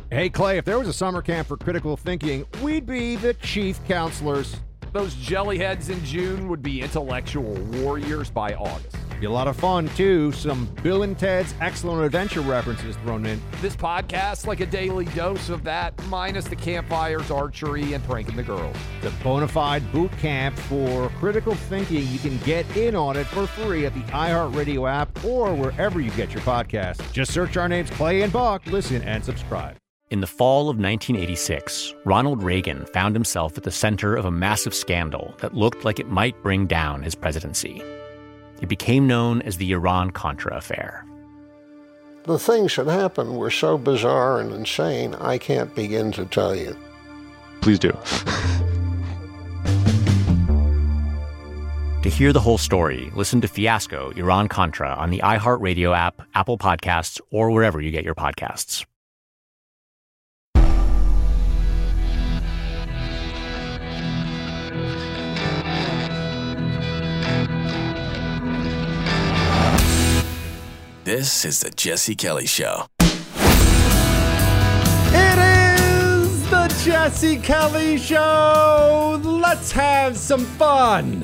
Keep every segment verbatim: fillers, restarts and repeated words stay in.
Hey, Clay, if there was a summer camp for critical thinking, we'd be the chief counselors. Those jellyheads in June would be intellectual warriors by August. Be a lot of fun, too. Some Bill and Ted's Excellent Adventure references thrown in. This podcast, like a daily dose of that, minus the campfires, archery, and pranking the girls. The bona fide boot camp for critical thinking. You can get in on it for free at the iHeartRadio app or wherever you get your podcasts. Just search our names, Clay and Buck. Listen and subscribe. In the fall of nineteen eighty-six, Ronald Reagan found himself at the center of a massive scandal that looked like it might bring down his presidency. It became known as the Iran-Contra affair. The things that happened were so bizarre and insane, I can't begin to tell you. Please do. To hear the whole story, listen to Fiasco, Iran-Contra on the iHeartRadio app, Apple Podcasts, or wherever you get your podcasts. This is the Jesse Kelly Show. It is the Jesse Kelly Show. Let's have some fun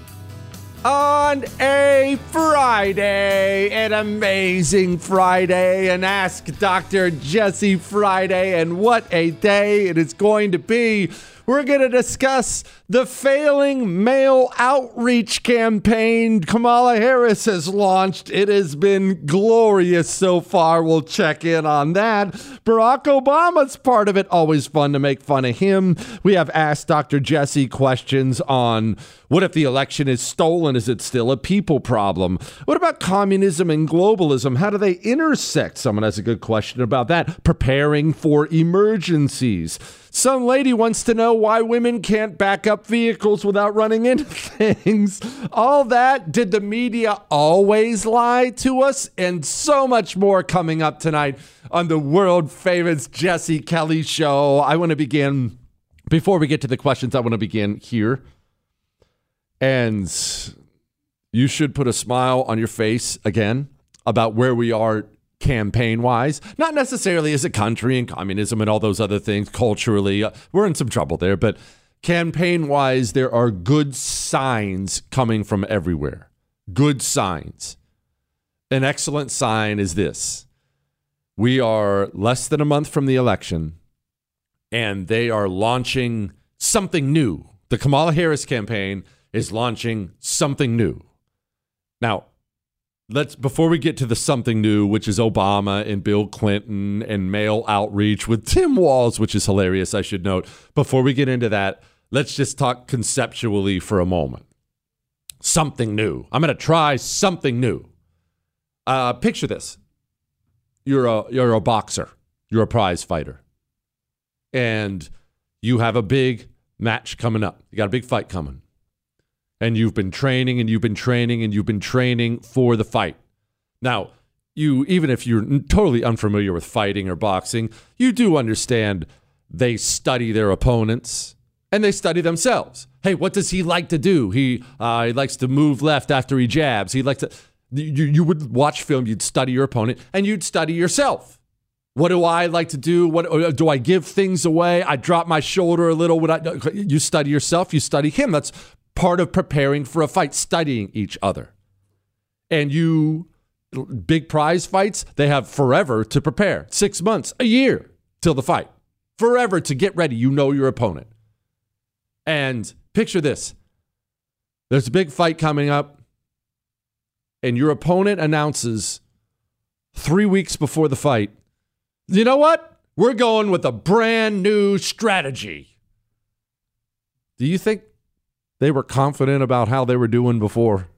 on a Friday, an amazing Friday, an Ask Doctor Jesse Friday, and what a day it is going to be. We're going to discuss the failing mail outreach campaign Kamala Harris has launched. It has been glorious so far. We'll check in on that. Barack Obama's part of it. Always fun to make fun of him. We have Ask Doctor Jesse questions on what if the election is stolen? Is it still a people problem? What about communism and globalism? How do they intersect? Someone has a good question about that. Preparing for emergencies. Some lady wants to know why women can't back up vehicles without running into things. All that. Did the media always lie to us? And so much more coming up tonight on the world famous Jesse Kelly Show. I want to begin, before we get to the questions, I want to begin here. And you should put a smile on your face again about where we are campaign-wise, not necessarily as a country and communism and all those other things culturally. Uh, we're in some trouble there, but campaign-wise, there are good signs coming from everywhere. Good signs. An excellent sign is this. We are less than a month from the election, and they are launching something new. The Kamala Harris campaign is launching something new. Now, Let's before we get to the something new, which is Obama and Bill Clinton and mail outreach with Tim Walz, which is hilarious, I should note. Before we get into that, let's just talk conceptually for a moment. Something new. I'm going to try something new. Uh, picture this. You're a you're a boxer. You're a prize fighter. And you have a big match coming up. You got a big fight coming. And you've been training and you've been training and you've been training for the fight. Now, you even if you're totally unfamiliar with fighting or boxing, you do understand they study their opponents and they study themselves. Hey, what does he like to do? He uh, he likes to move left after he jabs. He likes to. You you would watch film. You'd study your opponent and you'd study yourself. What do I like to do? What do I give things away? I drop my shoulder a little. Would I? You study yourself. You study him. That's part of preparing for a fight, studying each other. And you, big prize fights, they have forever to prepare. Six months, a year till the fight. Forever to get ready. You know your opponent. And picture this. There's a big fight coming up, and your opponent announces three weeks before the fight, you know what? We're going with a brand new strategy. Do you think they were confident about how they were doing before?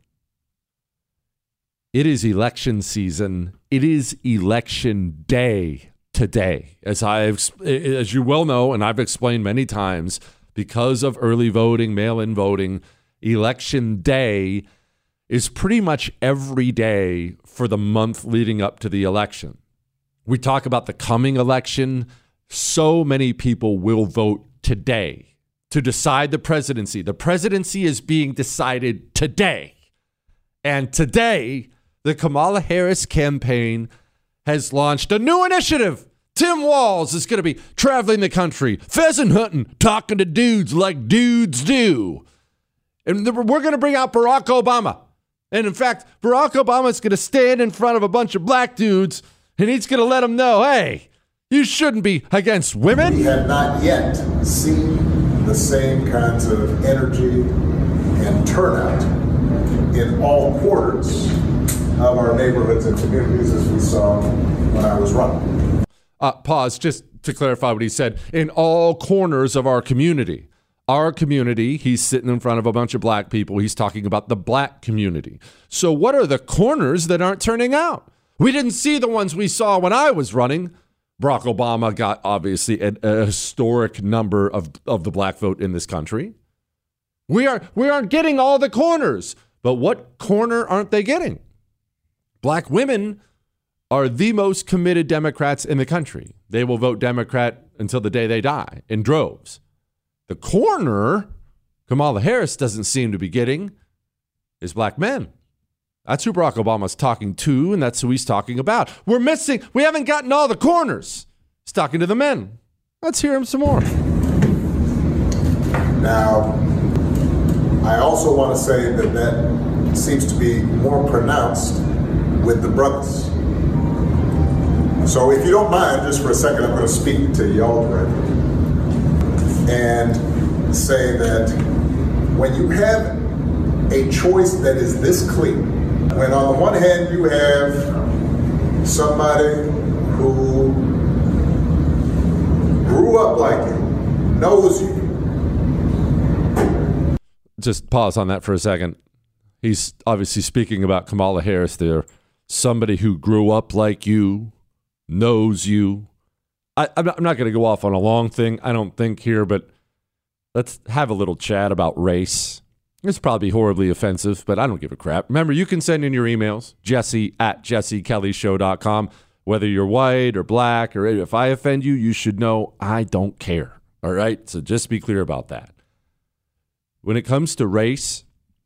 It is election season. It is election day today. As I've, as you well know, and I've explained many times, because of early voting, mail-in voting, election day is pretty much every day for the month leading up to the election. We talk about the coming election. So many people will vote today to decide the presidency. The presidency is being decided today. And today, the Kamala Harris campaign has launched a new initiative Tim Walz is going to be traveling the country, pheasant hunting, talking to dudes like dudes do. And we're going to bring out Barack Obama. And in fact, Barack Obama is going to stand in front of a bunch of black dudes, and he's going to let them know, hey, you shouldn't be against women. We have not yet seen the same kinds of energy and turnout in all quarters of our neighborhoods and communities as we saw when I was running. Uh, pause, just to clarify what he said. In all corners of our community. Our community, he's sitting in front of a bunch of black people. He's talking about the black community. So what are the corners that aren't turning out? We didn't see the ones we saw when I was running. Barack Obama got, obviously, a, a historic number of, of the black vote in this country. We, are, we aren't getting all the corners. But what corner aren't they getting? Black women are the most committed Democrats in the country. They will vote Democrat until the day they die in droves. The corner Kamala Harris doesn't seem to be getting is black men. That's who Barack Obama's talking to, and that's who he's talking about. We're missing, we haven't gotten all the corners. He's talking to the men. Let's hear him some more. Now, I also want to say that that seems to be more pronounced with the brothers. So if you don't mind, just for a second, I'm going to speak to y'all directly and say that when you have a choice that is this clear, when on the one hand you have somebody who grew up like you, knows you. Just pause on that for a second. He's obviously speaking about Kamala Harris there. Somebody who grew up like you, knows you. I, I'm not, I'm not going to go off on a long thing, I don't think, here, but let's have a little chat about race. It's probably horribly offensive, but I don't give a crap. Remember, you can send in your emails, jesse at jesse kelly show dot com, whether you're white or black, or if I offend you, you should know I don't care. All right? So just be clear about that. When it comes to race,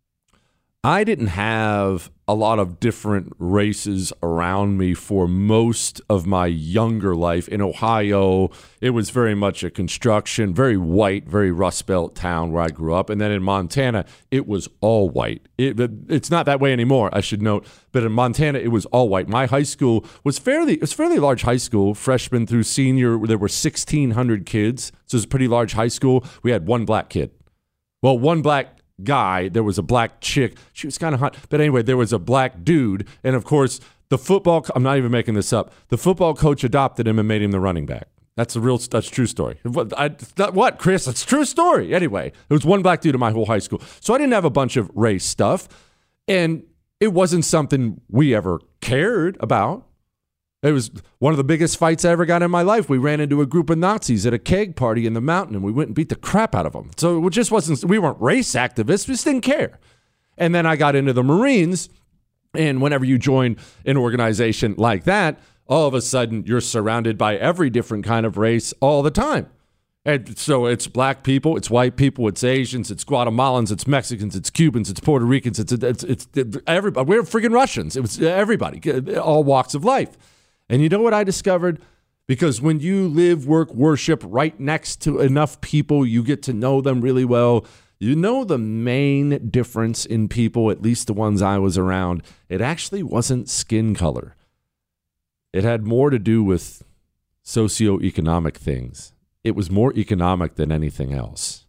I didn't have a lot of different races around me for most of my younger life. In Ohio, it was very much a construction, very white, very Rust Belt town where I grew up. And then in Montana, it was all white. It, it's not that way anymore, I should note. But in Montana, it was all white. My high school was fairly, it was a fairly large high school, freshman through senior. There were sixteen hundred kids. So it was a pretty large high school. We had one black kid. Well, one black guy, there was a black chick. She was kind of hot. But anyway, there was a black dude. And of course, the football, I'm not even making this up. The football coach adopted him and made him the running back. That's a real, that's a true story. What, I, that, what, Chris? It's a true story. Anyway, there was one black dude in my whole high school. So I didn't have a bunch of race stuff. And it wasn't something we ever cared about. It was one of the biggest fights I ever got in my life. We ran into a group of Nazis at a keg party in the mountain, and we went and beat the crap out of them. So it just wasn't, we weren't race activists. We just didn't care. And then I got into the Marines, and whenever you join an organization like that, all of a sudden you're surrounded by every different kind of race all the time. And so it's black people, it's white people, it's Asians, it's Guatemalans, it's Mexicans, it's Cubans, it's Puerto Ricans, it's, it's, it's, it's everybody. We're freaking Russians. It was everybody, all walks of life. And you know what I discovered? Because when you live, work, worship right next to enough people, you get to know them really well. You know the main difference in people, at least the ones I was around, it actually wasn't skin color. It had more to do with socioeconomic things. It was more economic than anything else.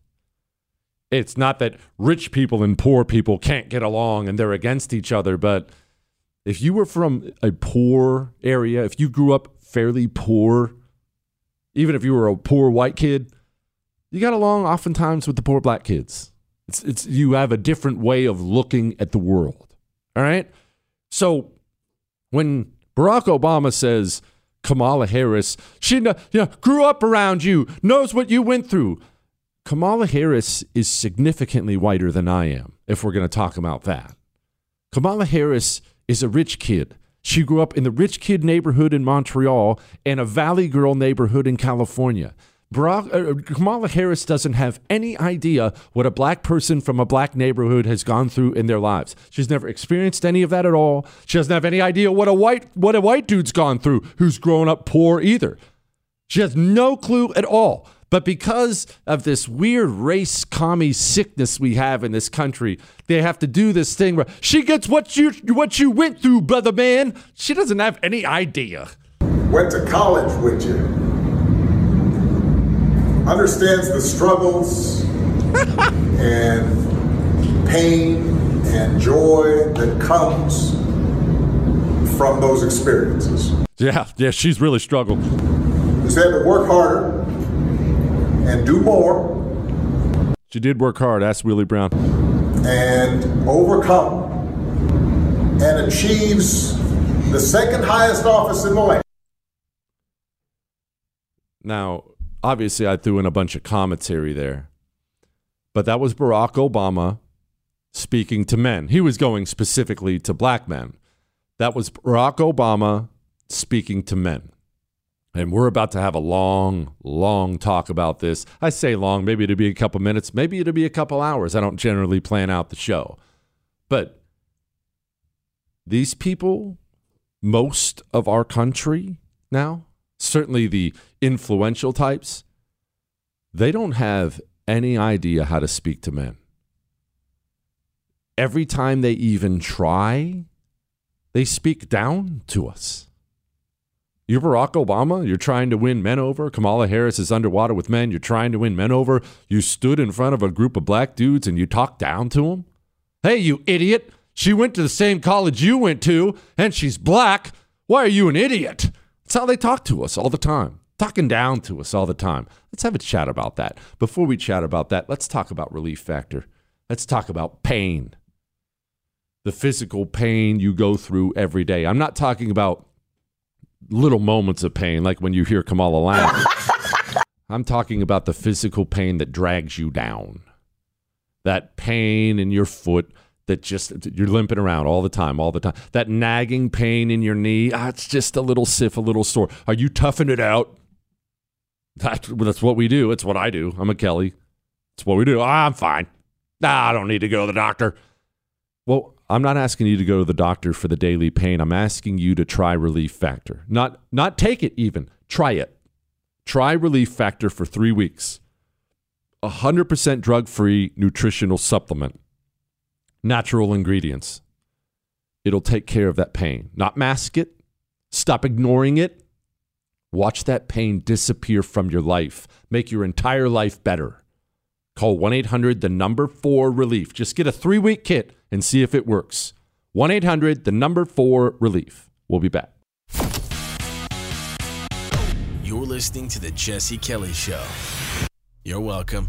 It's not that rich people and poor people can't get along and they're against each other, but if you were from a poor area, if you grew up fairly poor, even if you were a poor white kid, you got along oftentimes with the poor black kids. It's, it's you have a different way of looking at the world. All right? So when Barack Obama says Kamala Harris, she you know, grew up around you, knows what you went through. Kamala Harris is significantly whiter than I am, if we're going to talk about that. Kamala Harris is a rich kid. She grew up in the rich kid neighborhood in Montreal and a Valley Girl neighborhood in California. Barack, uh, Kamala Harris doesn't have any idea what a black person from a black neighborhood has gone through in their lives. She's never experienced any of that at all. She doesn't have any idea what a white what a white dude's gone through who's grown up poor either. She has no clue at all. But because of this weird race commie sickness we have in this country, they have to do this thing where she gets what you what you went through, brother man. She doesn't have any idea. Went to college with you. Understands the struggles and pain and joy that comes from those experiences. Yeah, yeah, she's really struggled. She had to work harder and do more. She did work hard, ask Willie Brown. And overcome and achieves the second highest office in the land. Now, obviously, I threw in a bunch of commentary there, but that was Barack Obama speaking to men. He was going specifically to black men. That was Barack Obama speaking to men. And we're about to have a long, long talk about this. I say long, maybe it'll be a couple minutes, maybe it'll be a couple hours. I don't generally plan out the show. But these people, most of our country now, certainly the influential types, they don't have any idea how to speak to men. Every time they even try, they speak down to us. You're Barack Obama. You're trying to win men over. Kamala Harris is underwater with men. You're trying to win men over. You stood in front of a group of black dudes and you talked down to them. Hey, you idiot. She went to the same college you went to and she's black. Why are you an idiot? That's how they talk to us all the time. Talking down to us all the time. Let's have a chat about that. Before we chat about that, let's talk about relief factor. Let's talk about pain. The physical pain you go through every day. I'm not talking about little moments of pain, like when you hear Kamala laugh. I'm talking about the physical pain that drags you down. That pain in your foot that just, you're limping around all the time, all the time. That nagging pain in your knee, ah, it's just a little stiff, a little sore. Are you toughing it out? That, that's what we do. It's what I do. I'm a Kelly. It's what we do. Ah, I'm fine. Nah, I don't need to go to the doctor. Well, I'm not asking you to go to the doctor for the daily pain. I'm asking you to try Relief Factor. Not, not take it even. Try it. Try Relief Factor for three weeks. one hundred percent drug-free nutritional supplement. Natural ingredients. It'll take care of that pain. Not mask it. Stop ignoring it. Watch that pain disappear from your life. Make your entire life better. Call one eight hundred the number four relief. Just get a three-week kit and see if it works. one eight hundred the number four relief. We'll be back. You're listening to The Jesse Kelly Show. You're welcome.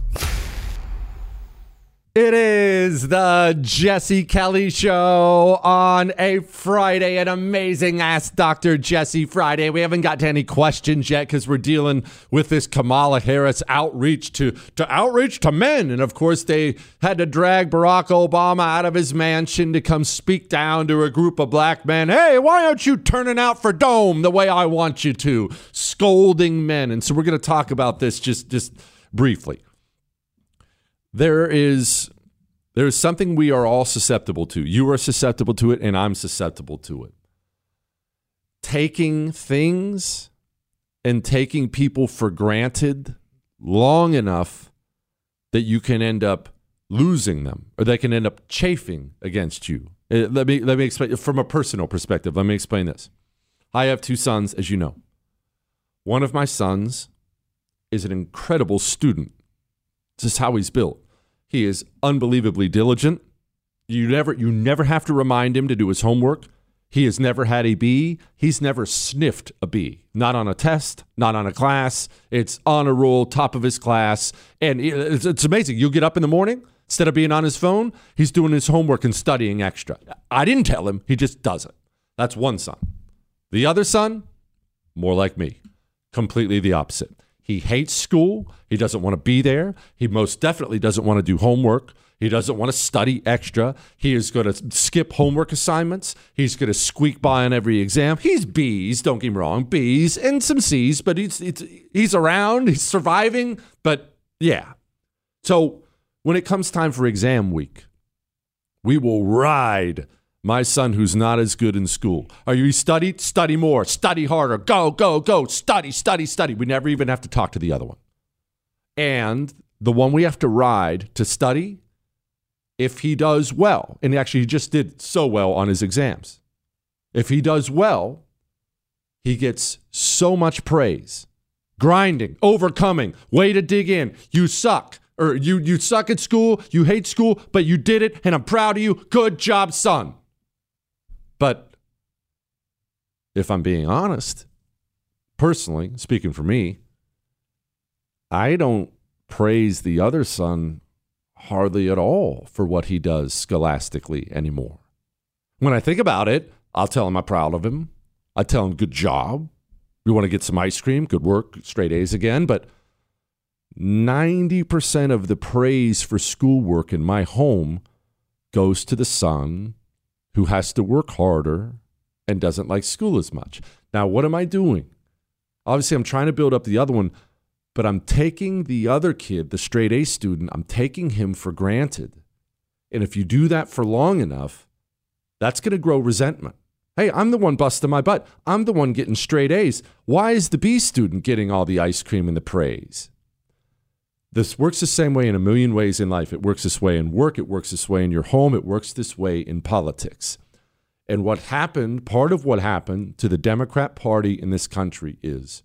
It is the Jesse Kelly Show on a Friday, an amazing Ask Doctor Jesse Friday. We haven't got to any questions yet because we're dealing with this Kamala Harris outreach to, to outreach to men. And of course, they had to drag Barack Obama out of his mansion to come speak down to a group of black men. Hey, why aren't you turning out for Dome the way I want you to? Scolding men. And so we're going to talk about this just, just briefly. There is there is something we are all susceptible to. You are susceptible to it, and I'm susceptible to it. Taking things and taking people for granted long enough that you can end up losing them, or they can end up chafing against you. Uh, Let me let me explain from a personal perspective. Let me explain this. I have two sons, as you know. One of my sons is an incredible student. This is how he's built. He is unbelievably diligent. You never, you never have to remind him to do his homework. He has never had a B. He's never sniffed a B. Not on a test, not on a class. It's honor roll, top of his class. And it's, it's amazing. You'll get up in the morning, instead of being on his phone, he's doing his homework and studying extra. I didn't tell him. He just does it. That's one son. The other son, more like me, completely the opposite. He hates school. He doesn't want to be there. He most definitely doesn't want to do homework. He doesn't want to study extra. He is going to skip homework assignments. He's going to squeak by on every exam. He's B's, don't get me wrong, B's and some C's, but he's, he's, he's around. He's surviving, but yeah. So when it comes time for exam week, we will ride My son who's not as good in school. Are you studied? Study more. Study harder. Go, go, go. Study, study, study. We never even have to talk to the other one. And the one we have to ride to study, if he does well, and actually he just did so well on his exams. If he does well, he gets so much praise. Grinding, overcoming, way to dig in. You suck. Or you, you suck at school, you hate school, but you did it, and I'm proud of you. Good job, son. But if I'm being honest, personally, speaking for me, I don't praise the other son hardly at all for what he does scholastically anymore. When I think about it, I'll tell him I'm proud of him. I tell him good job. We want to get some ice cream, good work, straight A's again. But ninety percent of the praise for schoolwork in my home goes to the son who has to work harder and doesn't like school as much. Now, what am I doing? Obviously, I'm trying to build up the other one, but I'm taking the other kid, the straight A student, I'm taking him for granted. And if you do that for long enough, that's going to grow resentment. Hey, I'm the one busting my butt. I'm the one getting straight A's. Why is the B student getting all the ice cream and the praise? This works the same way in a million ways in life. It works this way in work. It works this way in your home. It works this way in politics. And what happened, part of what happened to the Democrat Party in this country is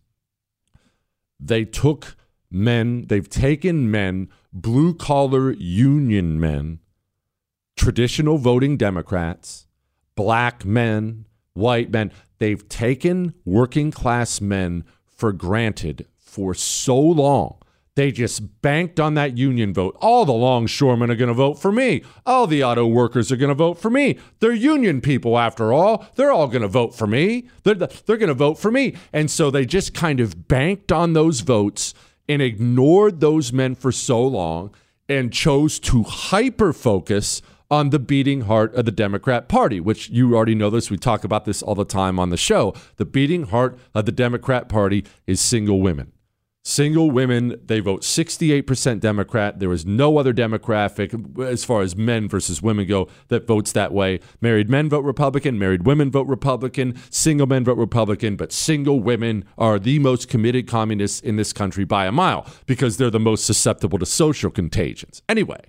they took men, they've taken men, blue-collar union men, traditional voting Democrats, black men, white men. They've taken working-class men for granted for so long. They just banked on that union vote. All the longshoremen are going to vote for me. All the auto workers are going to vote for me. They're union people, after all. They're all going to vote for me. They're, they're going to vote for me. And so they just kind of banked on those votes and ignored those men for so long and chose to hyper-focus on the beating heart of the Democrat Party, which you already know this. We talk about this all the time on the show. The beating heart of the Democrat Party is single women. Single women, they vote sixty-eight percent Democrat. There is no other demographic as far as men versus women go that votes that way. Married men vote Republican. Married women vote Republican. Single men vote Republican. But single women are the most committed communists in this country by a mile because they're the most susceptible to social contagions. Anyway,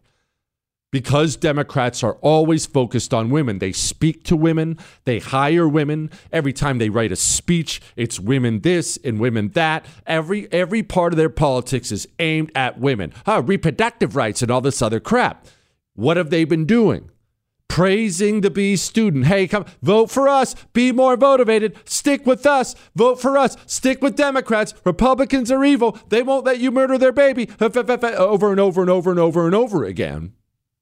because Democrats are always focused on women. They speak to women. They hire women. Every time they write a speech, it's women this and women that. Every every part of their politics is aimed at women. Oh, reproductive rights and all this other crap. What have they been doing? Praising the B student. Hey, come vote for us. Be more motivated. Stick with us. Vote for us. Stick with Democrats. Republicans are evil. They won't let you murder their baby. Over and over and over and over and over again.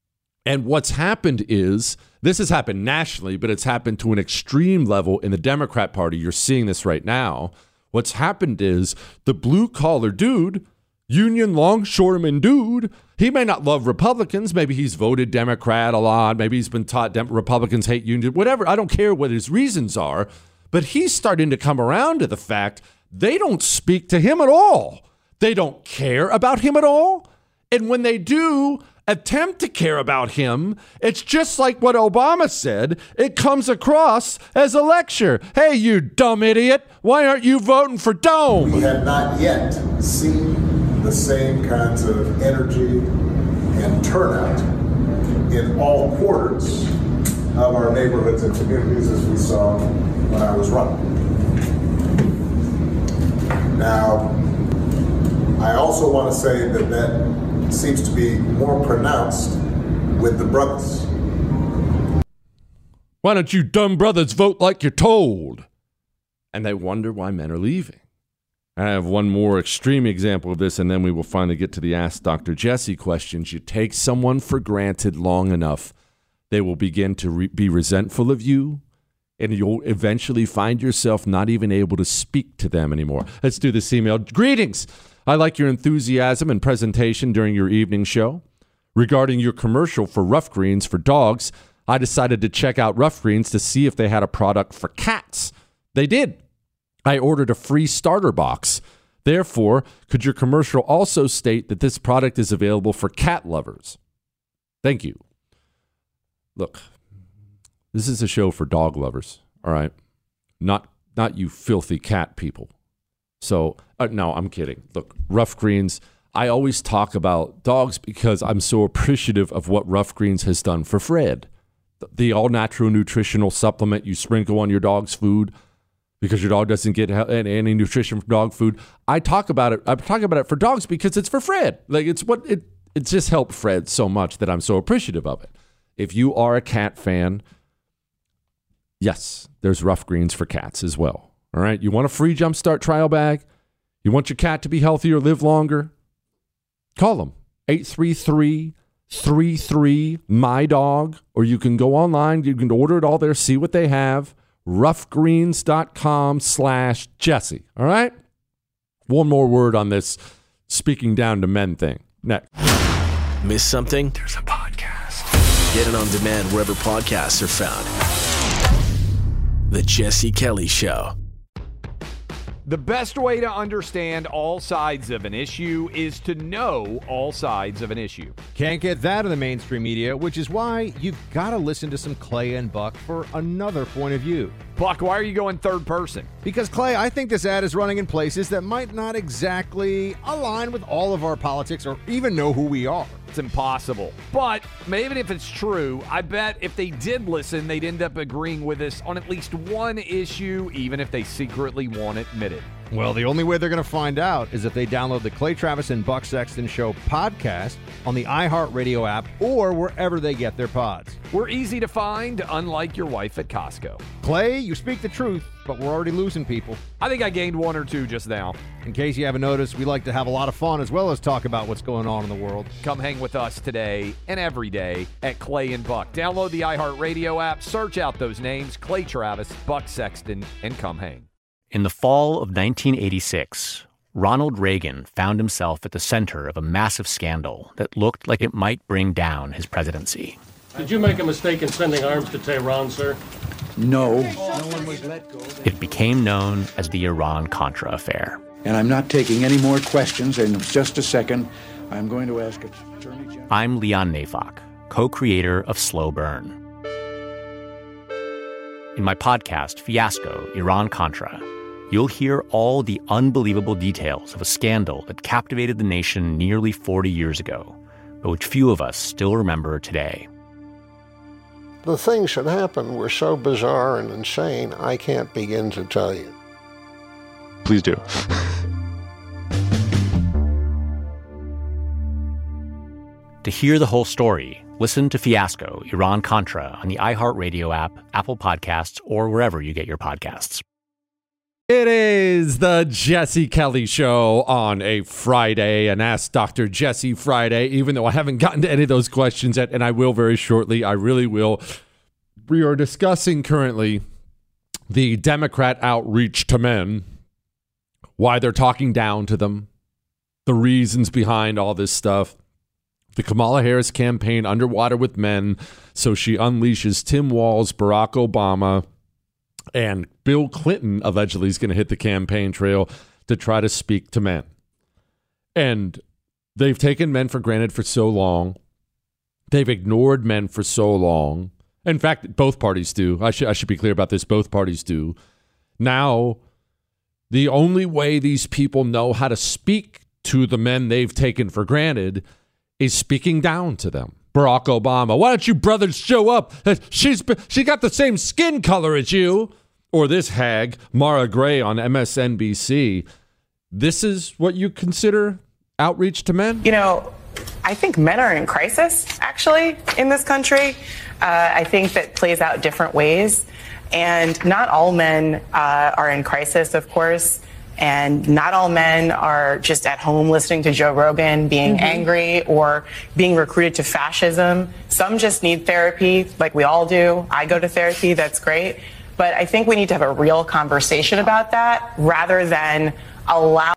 And what's happened is, this has happened nationally, but it's happened to an extreme level in the Democrat Party. You're seeing this right now. What's happened is the blue-collar dude, union longshoreman dude, he may not love Republicans. Maybe he's voted Democrat a lot. Maybe he's been taught Dem- Republicans hate union, whatever. I don't care what his reasons are. But he's starting to come around to the fact they don't speak to him at all. They don't care about him at all. And when they do attempt to care about him, it's just like what Obama said. It comes across as a lecture. Hey, you dumb idiot. Why aren't you voting for Dome? We have not yet seen the same kinds of energy and turnout in all quarters of our neighborhoods and communities as we saw when I was running. Now, I also want to say that that seems to be more pronounced with the brothers. Why don't you dumb brothers vote like you're told? And they wonder why men are leaving. I have one more extreme example of this, and then we will finally get to the Ask Doctor Jesse questions. You take someone for granted long enough, they will begin to re- be resentful of you, and you'll eventually find yourself not even able to speak to them anymore. Let's do this email. Greetings. I like your enthusiasm and presentation during your evening show. Regarding your commercial for Rough Greens for dogs, I decided to check out Rough Greens to see if they had a product for cats. They did. I ordered a free starter box. Therefore, could your commercial also state that this product is available for cat lovers? Thank you. Look, This is a show for dog lovers, all right? Not not you filthy cat people. So, uh, no, I'm kidding. Look, Rough Greens, I always talk about dogs because I'm so appreciative of what Rough Greens has done for Fred. The, the all-natural nutritional supplement you sprinkle on your dog's food because your dog doesn't get any, any nutrition from dog food. I talk about it. I talk about it for dogs because it's for Fred. Like it's what it it's just helped Fred so much that I'm so appreciative of it. If you are a cat fan, yes, there's Rough Greens for cats as well. All right. You want a free Jumpstart trial bag? You want your cat to be healthier, live longer? Call them eight three three, three three, M Y D O G, or you can go online. You can order it all there, see what they have. roughgreens.com slash Jesse. All right? One more word on this speaking down to men thing. Next. Miss something? There's a podcast. Get it on demand wherever podcasts are found. The Jesse Kelly Show. The best way to understand all sides of an issue is to know all sides of an issue. Can't get that in the mainstream media, which is why you've got to listen to some Clay and Buck for another point of view. Buck, why are you going third person? Because, Clay, I think this ad is running in places that might not exactly align with all of our politics or even know who we are. It's impossible. But even if it's true, I bet if they did listen, they'd end up agreeing with us on at least one issue, even if they secretly won't admit it. Well, the only way they're going to find out is if they download the Clay Travis and Buck Sexton Show podcast on the iHeartRadio app or wherever they get their pods. We're easy to find, unlike your wife at Costco. Clay, you speak the truth, but we're already losing people. I think I gained one or two just now. In case you haven't noticed, we like to have a lot of fun as well as talk about what's going on in the world. Come hang with us today and every day at Clay and Buck. Download the iHeartRadio app, search out those names, Clay Travis, Buck Sexton, and come hang. In the fall of nineteen eighty-six, Ronald Reagan found himself at the center of a massive scandal that looked like it might bring down his presidency. Did you make a mistake in sending arms to Tehran, sir? No. It became known as the Iran-Contra affair. And I'm not taking any more questions. In just a second, I'm going to ask Attorney General. I'm Leon Neyfakh, co-creator of Slow Burn. In my podcast, Fiasco, Iran-Contra, you'll hear all the unbelievable details of a scandal that captivated the nation nearly forty years ago, but which few of us still remember today. The things that happened were so bizarre and insane, I can't begin to tell you. Please do. To hear the whole story, listen to Fiasco, Iran-Contra on the iHeartRadio app, Apple Podcasts, or wherever you get your podcasts. It is the Jesse Kelly Show on a Friday, an Ask Doctor Jesse Friday, even though I haven't gotten to any of those questions yet, and I will very shortly. I really will. We are discussing currently the Democrat outreach to men, why they're talking down to them, the reasons behind all this stuff. The Kamala Harris campaign underwater with men, so she unleashes Tim Walz, Barack Obama, and Bill Clinton allegedly is going to hit the campaign trail to try to speak to men. And they've taken men for granted for so long. They've ignored men for so long. In fact, both parties do. I should I should be clear about this. Both parties do. Now, the only way these people know how to speak to the men they've taken for granted is speaking down to them. Barack Obama, why don't you brothers show up? She's she got the same skin color as you. Or this hag, Mara Gray on M S N B C. This is what you consider outreach to men? You know, I think men are in crisis, actually, in this country. Uh, I think that plays out different ways. And not all men uh, are in crisis, of course. And not all men are just at home listening to Joe Rogan, being mm-hmm. angry or being recruited to fascism. Some just need therapy, like we all do. I go to therapy. That's great. But I think we need to have a real conversation about that rather than allow.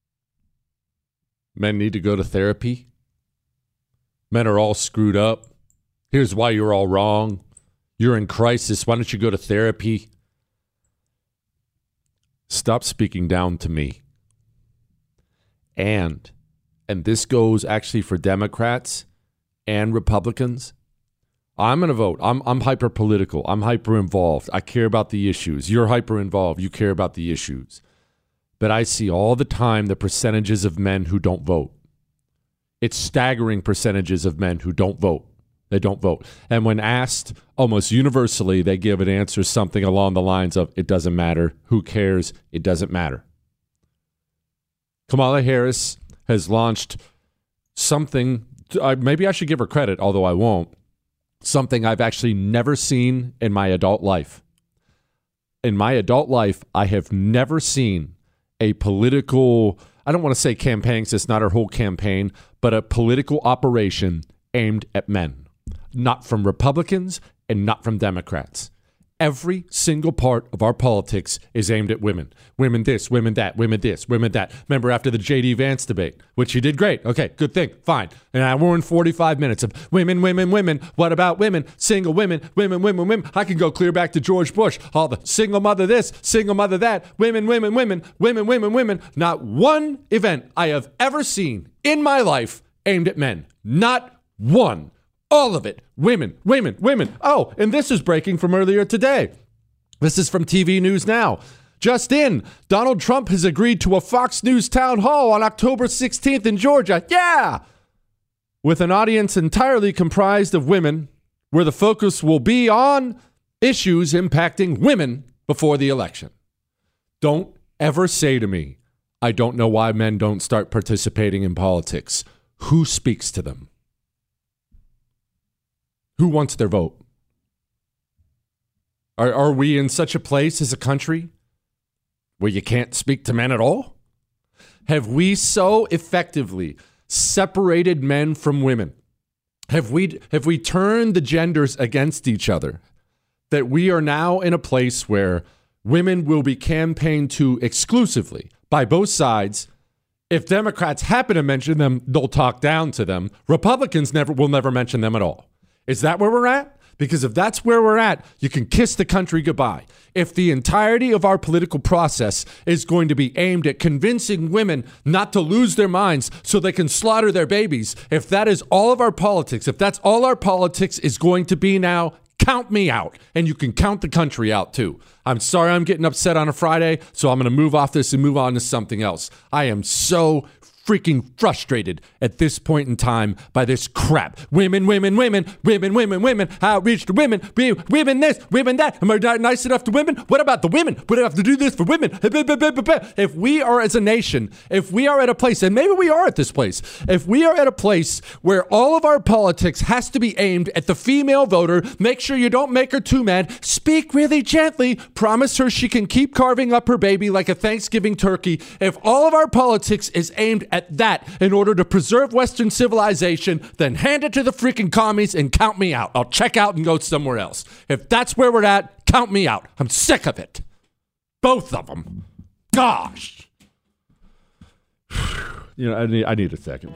Men need to go to therapy. Men are all screwed up. Here's why you're all wrong. You're in crisis. Why don't you go to therapy? Stop speaking down to me. And, and this goes actually for Democrats and Republicans, I'm going to vote. I'm I'm hyper political. I'm hyper involved. I care about the issues. You're hyper involved. You care about the issues. But I see all the time the percentages of men who don't vote. It's staggering percentages of men who don't vote. They don't vote. And when asked, almost universally, they give an answer something along the lines of, it doesn't matter. Who cares? It doesn't matter. Kamala Harris has launched something, uh, maybe I should give her credit, although I won't, something I've actually never seen in my adult life. In my adult life, I have never seen a political, I don't want to say campaign, because it's not her whole campaign, but a political operation aimed at men. Not from Republicans and not from Democrats. Every single part of our politics is aimed at women. Women this, women that, women this, women that. Remember after the J D Vance debate, which she did great. Okay, good thing, fine. And I we're in forty-five minutes of women, women, women. What about women? Single women, women, women, women. I can go clear back to George Bush. All the single mother this, single mother that. Women, women, women, women, women, women. Not one event I have ever seen in my life aimed at men. Not one. All of it. Women, women, women. Oh, and this is breaking from earlier today. This is from T V News Now. Just in, Donald Trump has agreed to a Fox News town hall on October sixteenth in Georgia. Yeah! With an audience entirely comprised of women, where the focus will be on issues impacting women before the election. Don't ever say to me, I don't know why men don't start participating in politics. Who speaks to them? Who wants their vote? Are, are we in such a place as a country where you can't speak to men at all? Have we so effectively separated men from women? Have we, have we turned the genders against each other that we are now in a place where women will be campaigned to exclusively by both sides? If Democrats happen to mention them, they'll talk down to them. Republicans never will never mention them at all. Is that where we're at? Because if that's where we're at, you can kiss the country goodbye. If the entirety of our political process is going to be aimed at convincing women not to lose their minds so they can slaughter their babies, if that is all of our politics, if that's all our politics is going to be now, count me out. And you can count the country out too. I'm sorry I'm getting upset on a Friday, so I'm going to move off this and move on to something else. I am so freaking frustrated at this point in time by this crap. Women, women, women, women, women, women, outreach to women, women this, women that. Am I not nice enough to women? What about the women? What do I have to do this for women? If we are as a nation, if we are at a place, and maybe we are at this place, if we are at a place where all of our politics has to be aimed at the female voter, make sure you don't make her too mad, speak really gently, promise her she can keep carving up her baby like a Thanksgiving turkey. If all of our politics is aimed at At that in order to preserve Western civilization, then hand it to the freaking commies and count me out. I'll check out and go somewhere else. If that's where we're at, count me out. I'm sick of it. Both of them. Gosh. You know, I need, I need a second.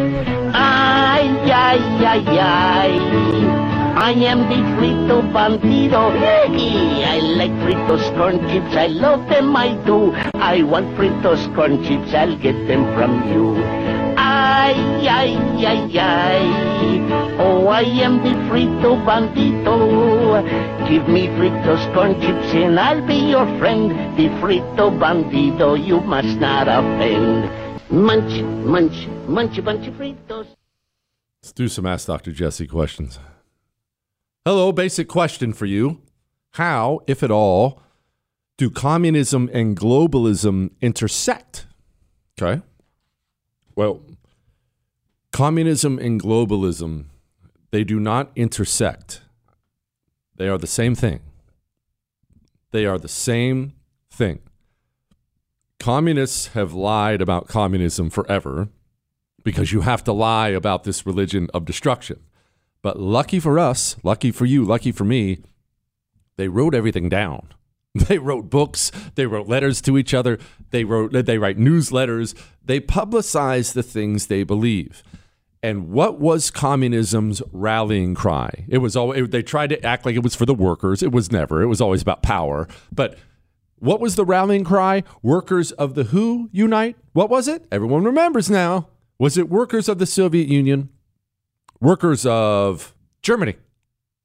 Ay, ay, ay, ay. I am the frito bandido. I like fritos corn chips. I love them, I do. I want fritos corn chips. I'll get them from you. Ay, ay, ay, ay. Oh, I am the frito bandido. Give me fritos corn chips and I'll be your friend. The frito bandido, you must not offend. Munch, munch, munch, bunch of fritos. Let's do some Ask Doctor Jesse questions. Hello, basic question for you. How, if at all, do communism and globalism intersect? Okay. Well, communism and globalism, they do not intersect. They are the same thing. They are the same thing. Communists have lied about communism forever because you have to lie about this religion of destruction. But lucky for us, lucky for you, lucky for me, they wrote everything down. They wrote books. They wrote letters to each other. They wrote. They write newsletters. They publicize the things they believe. And what was communism's rallying cry? It was always, they tried to act like it was for the workers. It was never. It was always about power. But what was the rallying cry? Workers of the who unite? What was it? Everyone remembers now. Was it workers of the Soviet Union? Workers of Germany?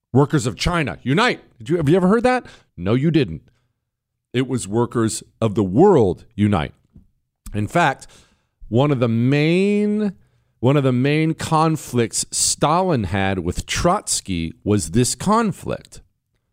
Workers of China, unite. Did you, have you ever heard that? No, you didn't. It was workers of the world, unite. In fact, one of the main one of the main conflicts Stalin had with Trotsky was this conflict.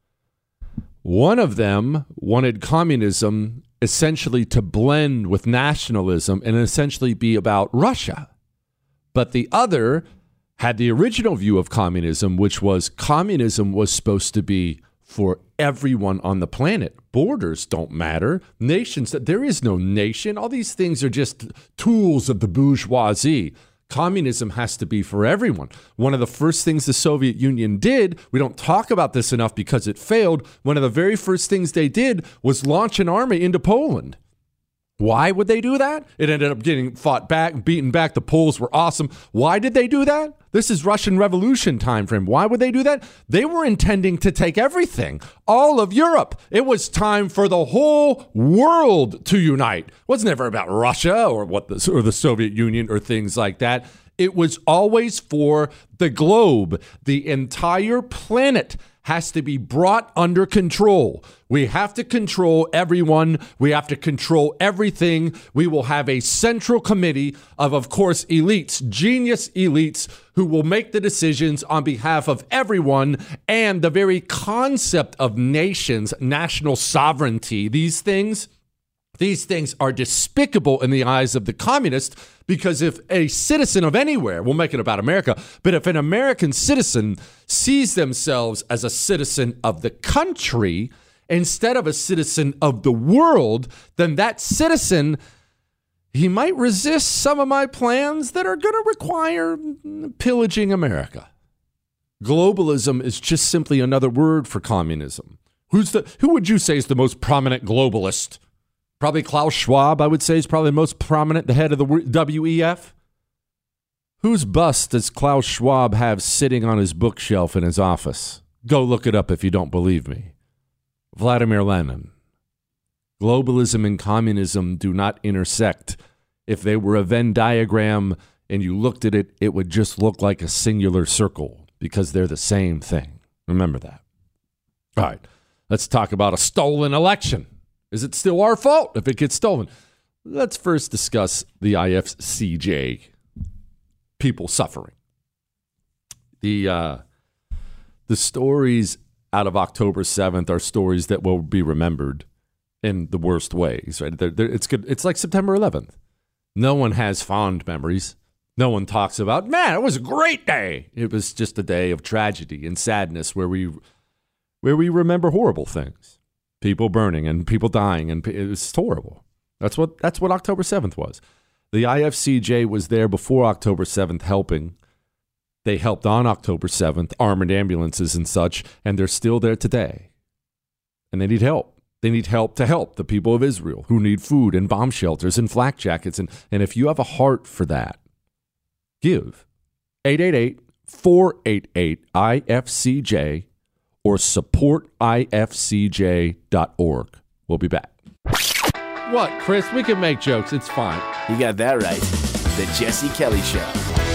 One of them wanted communism essentially to blend with nationalism and essentially be about Russia. But the other had the original view of communism, which was communism was supposed to be for everyone on the planet. Borders don't matter. Nations, there is no nation. All these things are just tools of the bourgeoisie. Communism has to be for everyone. One of the first things the Soviet Union did, we don't talk about this enough because it failed, one of the very first things they did was launch an army into Poland. Why would they do that? It ended up getting fought back, beaten back. The Poles were awesome. Why did they do that? This is Russian Revolution time frame. Why would they do that? They were intending to take everything, all of Europe. It was time for the whole world to unite. It wasn't ever about Russia or what the, or the Soviet Union or things like that. It was always for the globe. The entire planet has to be brought under control. We have to control everyone. We have to control everything. We will have a central committee of, of course, elites, genius elites, who will make the decisions on behalf of everyone. And the very concept of nations, national sovereignty, these things, these things are despicable in the eyes of the communists, because if a citizen of anywhere, we'll make it about America, but if an American citizen sees themselves as a citizen of the country instead of a citizen of the world, then that citizen, he might resist some of my plans that are going to require pillaging America. Globalism is just simply another word for communism. Who's the, who would you say is the most prominent globalist? Probably Klaus Schwab, I would say, is probably the most prominent, the head of the W E F. Whose bust does Klaus Schwab have sitting on his bookshelf in his office? Go look it up if you don't believe me. Vladimir Lenin. Globalism and communism do not intersect. If they were a Venn diagram and you looked at it, it would just look like a singular circle because they're the same thing. Remember that. All right, let's talk about a stolen election. Is it still our fault if it gets stolen? Let's first discuss the I F C J. People suffering. The uh, the stories out of October seventh are stories that will be remembered in the worst ways. Right? They're, they're, it's good. It's like September eleventh. No one has fond memories. No one talks about, man, it was a great day. It was just a day of tragedy and sadness where we where we remember horrible things. People burning and people dying, and it was horrible. That's what that's what October seventh was. The I F C J was there before October seventh helping. They helped on October seventh, armored ambulances and such, and they're still there today. And they need help. They need help to help the people of Israel who need food and bomb shelters and flak jackets. And, and if you have a heart for that, give eight eight eight, four eight eight, I F C J or support I F C J dot org. We'll be back. What, Chris? We can make jokes. It's fine. You got that right. The Jesse Kelly Show.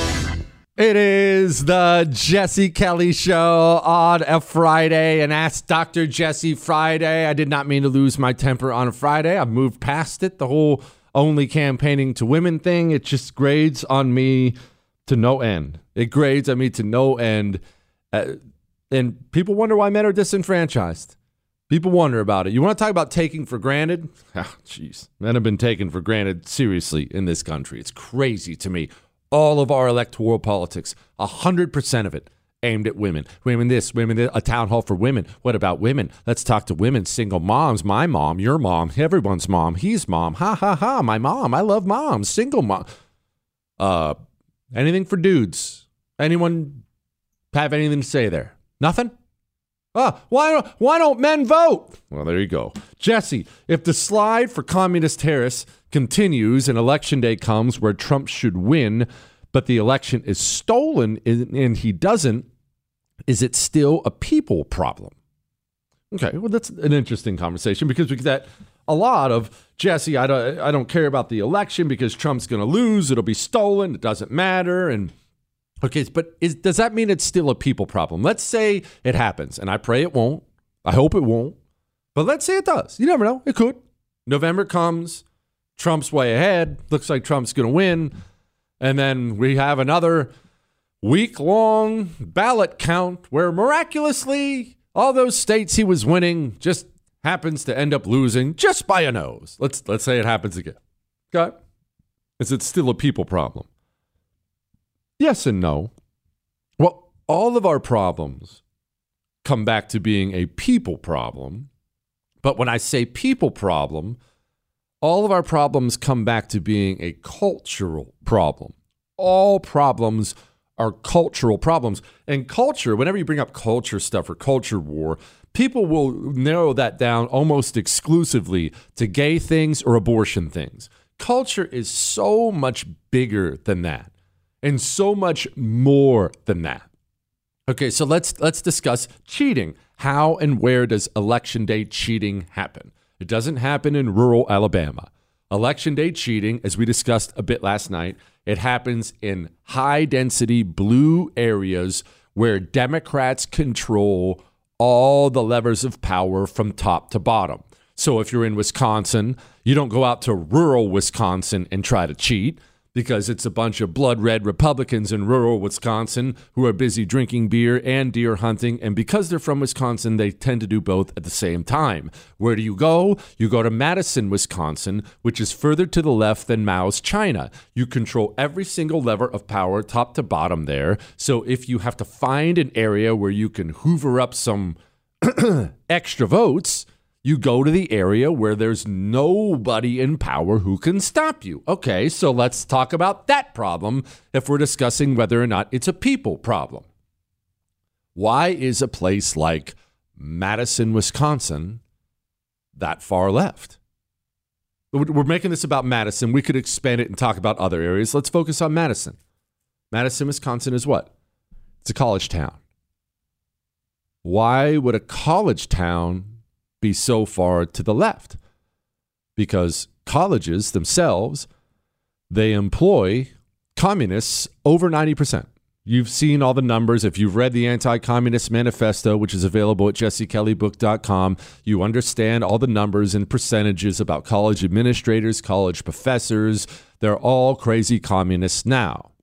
It is the Jesse Kelly Show on a Friday, and Ask Doctor Jesse Friday. I did not mean to lose my temper on a Friday. I've moved past it. The whole only campaigning to women thing, it just grades on me to no end. It grades on me to no end. Uh, And people wonder why men are disenfranchised. People wonder about it. You want to talk about taking for granted? Ah, jeez. Men have been taken for granted seriously in this country. It's crazy to me. All of our electoral politics, one hundred percent of it aimed at women. Women this, women this, a town hall for women. What about women? Let's talk to women, single moms, my mom, your mom, everyone's mom, his mom. Ha, ha, ha, my mom. I love moms, single mom. Uh, anything for dudes? Anyone have anything to say there? Nothing? Oh, why don't, why don't men vote? Well, there you go. Jesse, if the slide for Communist Harris continues and election day comes where Trump should win, but the election is stolen and he doesn't, is it still a people problem? Okay, well, that's an interesting conversation because we get a lot of, Jesse, I don't, I don't care about the election because Trump's going to lose. It'll be stolen. It doesn't matter. And Okay, but is, does that mean it's still a people problem? Let's say it happens, and I pray it won't. I hope it won't. But let's say it does. You never know. It could. November comes. Trump's way ahead. Looks like Trump's going to win. And then we have another week-long ballot count where miraculously all those states he was winning just happens to end up losing just by a nose. Let's let's say it happens again. Okay? Is it still a people problem? Yes and no. Well, all of our problems come back to being a people problem. But when I say people problem, all of our problems come back to being a cultural problem. All problems are cultural problems. And culture, whenever you bring up culture stuff or culture war, people will narrow that down almost exclusively to gay things or abortion things. Culture is so much bigger than that. And so much more than that. Okay, so let's let's discuss cheating. How and where does Election Day cheating happen? It doesn't happen in rural Alabama. Election Day cheating, as we discussed a bit last night, it happens in high-density blue areas where Democrats control all the levers of power from top to bottom. So if you're in Wisconsin, you don't go out to rural Wisconsin and try to cheat, because it's a bunch of blood-red Republicans in rural Wisconsin who are busy drinking beer and deer hunting. And because they're from Wisconsin, they tend to do both at the same time. Where do you go? You go to Madison, Wisconsin, which is further to the left than Mao's China. You control every single lever of power, top to bottom there. So if you have to find an area where you can hoover up some extra votes, you go to the area where there's nobody in power who can stop you. Okay, so let's talk about that problem if we're discussing whether or not it's a people problem. Why is a place like Madison, Wisconsin, that far left? We're making this about Madison. We could expand it and talk about other areas. Let's focus on Madison. Madison, Wisconsin is what? It's a college town. Why would a college town be so far to the left? Because colleges themselves, they employ communists over ninety percent. You've seen all the numbers. If you've read the Anti-Communist Manifesto, which is available at jesse kelly book dot com, you understand all the numbers and percentages about college administrators, college professors. They're all crazy communists now.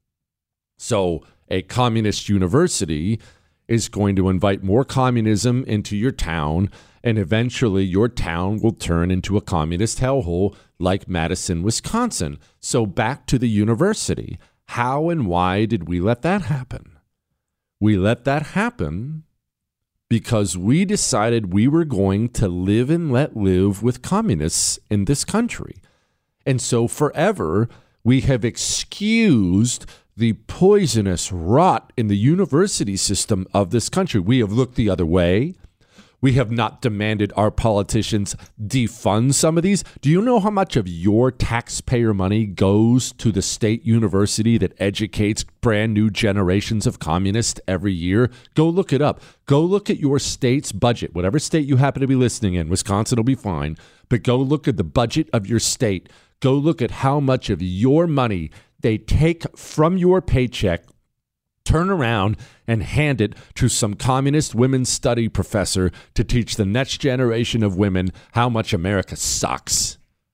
So a communist university is going to invite more communism into your town, and eventually your town will turn into a communist hellhole like Madison, Wisconsin. So back to the university. How and why did we let that happen? We let that happen because we decided we were going to live and let live with communists in this country. And so forever, we have excused the poisonous rot in the university system of this country. We have looked the other way. We have not demanded our politicians defund some of these. Do you know how much of your taxpayer money goes to the state university that educates brand new generations of communists every year? Go look it up. Go look at your state's budget, whatever state you happen to be listening in. Wisconsin will be fine. But go look at the budget of your state. Go look at how much of your money they take from your paycheck, turn around and hand it to some communist women's study professor to teach the next generation of women how much America sucks.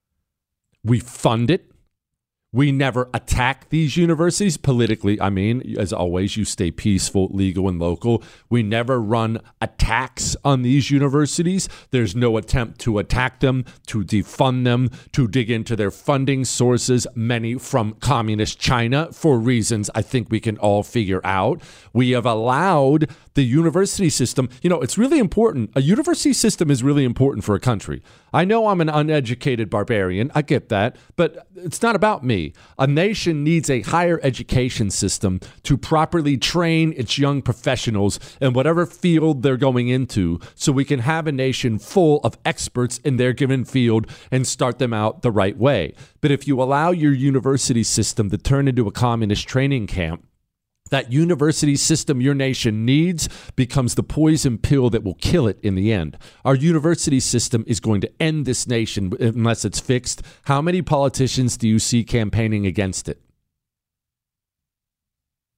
We fund it. We never attack these universities politically. I mean, as always, you stay peaceful, legal, and local. We never run attacks on these universities. There's no attempt to attack them, to defund them, to dig into their funding sources, many from communist China, for reasons I think we can all figure out. We have allowed the university system, you know, it's really important. A university system is really important for a country. I know I'm an uneducated barbarian. I get that, but it's not about me. A nation needs a higher education system to properly train its young professionals in whatever field they're going into, so we can have a nation full of experts in their given field and start them out the right way. But if you allow your university system to turn into a communist training camp, that university system your nation needs becomes the poison pill that will kill it in the end. Our university system is going to end this nation unless it's fixed. How many politicians do you see campaigning against it?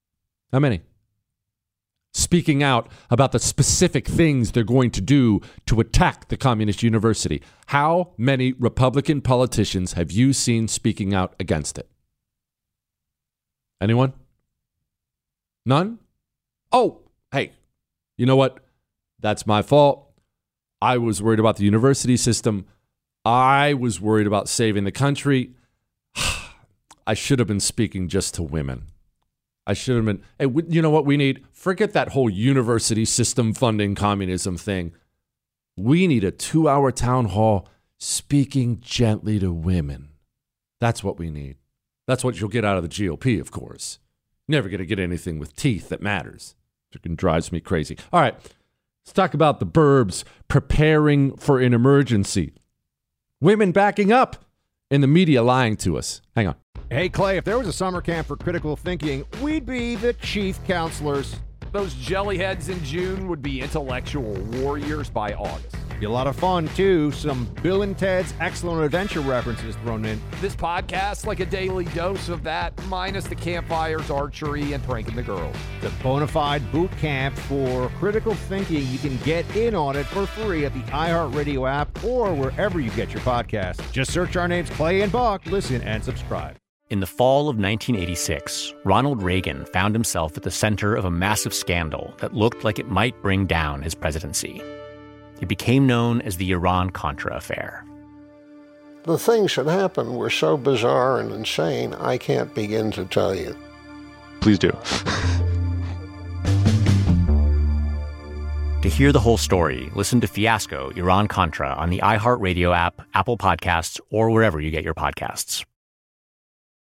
How many? Speaking out about the specific things they're going to do to attack the Communist University. How many Republican politicians have you seen speaking out against it? Anyone? None? Oh, hey, you know what? That's my fault. I was worried about the university system. I was worried about saving the country. I should have been speaking just to women. I should have been, hey, you know what we need? Forget that whole university system funding communism thing. We need a two-hour town hall speaking gently to women. That's what we need. That's what you'll get out of the G O P, of course. Never going to get anything with teeth that matters. It drives me crazy. All right, let's talk about the burbs preparing for an emergency. Women backing up and the media lying to us. Hang on. Hey, Clay, if there was a summer camp for critical thinking, we'd be the chief counselors. Those jellyheads in June would be intellectual warriors by August. Be a lot of fun, too. Some Bill and Ted's Excellent Adventure references thrown in. This podcast, like a daily dose of that, minus the campfires, archery, and pranking the girls. The bona fide boot camp for critical thinking. You can get in on it for free at the iHeartRadio app or wherever you get your podcasts. Just search our names, Clay and Buck. Listen and subscribe. In the fall of nineteen eighty-six, Ronald Reagan found himself at the center of a massive scandal that looked like it might bring down his presidency. It became known as the Iran-Contra affair. The things that happened were so bizarre and insane, I can't begin to tell you. Please do. To hear the whole story, listen to Fiasco, Iran-Contra on the iHeartRadio app, Apple Podcasts, or wherever you get your podcasts.